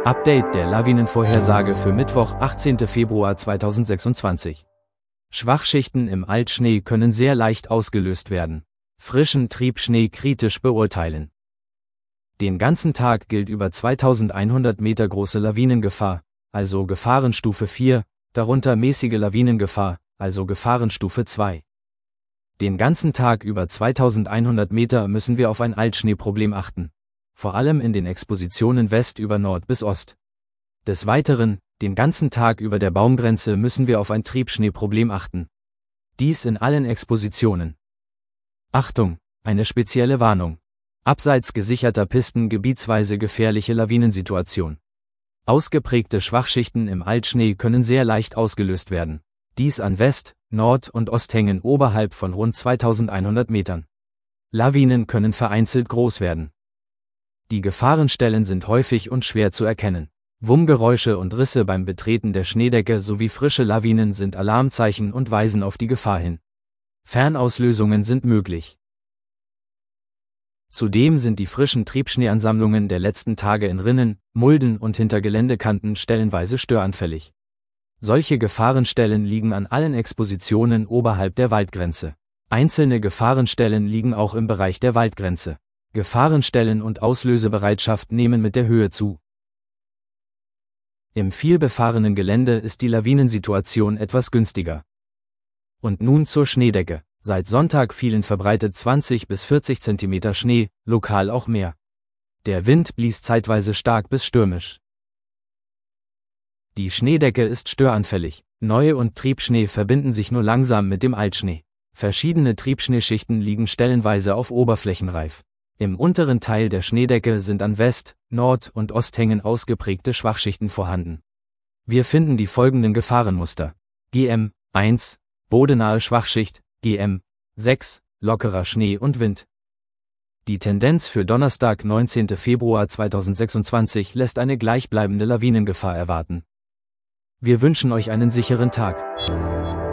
Update der Lawinenvorhersage für Mittwoch, 18. Februar 2026. Schwachschichten im Altschnee können sehr leicht ausgelöst werden. Frischen Triebschnee kritisch beurteilen. Den ganzen Tag gilt über 2100 Meter große Lawinengefahr, also Gefahrenstufe 4, darunter mäßige Lawinengefahr, also Gefahrenstufe 2. Den ganzen Tag über 2100 Meter müssen wir auf ein Altschneeproblem achten. Vor allem in den Expositionen West über Nord bis Ost. Des Weiteren, den ganzen Tag über der Baumgrenze müssen wir auf ein Triebschneeproblem achten. Dies in allen Expositionen. Achtung, eine spezielle Warnung. Abseits gesicherter Pisten gebietsweise gefährliche Lawinensituation. Ausgeprägte Schwachschichten im Altschnee können sehr leicht ausgelöst werden. Dies an West-, Nord- und Osthängen oberhalb von rund 2100 Metern. Lawinen können vereinzelt groß werden. Die Gefahrenstellen sind häufig und schwer zu erkennen. Wummgeräusche und Risse beim Betreten der Schneedecke sowie frische Lawinen sind Alarmzeichen und weisen auf die Gefahr hin. Fernauslösungen sind möglich. Zudem sind die frischen Triebschneeansammlungen der letzten Tage in Rinnen, Mulden und hinter Geländekanten stellenweise störanfällig. Solche Gefahrenstellen liegen an allen Expositionen oberhalb der Waldgrenze. Einzelne Gefahrenstellen liegen auch im Bereich der Waldgrenze. Gefahrenstellen und Auslösebereitschaft nehmen mit der Höhe zu. Im vielbefahrenen Gelände ist die Lawinensituation etwas günstiger. Und nun zur Schneedecke. Seit Sonntag fielen verbreitet 20 bis 40 cm Schnee, lokal auch mehr. Der Wind blies zeitweise stark bis stürmisch. Die Schneedecke ist störanfällig. Neu- und Triebschnee verbinden sich nur langsam mit dem Altschnee. Verschiedene Triebschneeschichten liegen stellenweise auf Oberflächenreif. Im unteren Teil der Schneedecke sind an West-, Nord- und Osthängen ausgeprägte Schwachschichten vorhanden. Wir finden die folgenden Gefahrenmuster. GM 1, bodenahe Schwachschicht, GM 6, lockerer Schnee und Wind. Die Tendenz für Donnerstag, 19. Februar 2026 lässt eine gleichbleibende Lawinengefahr erwarten. Wir wünschen euch einen sicheren Tag.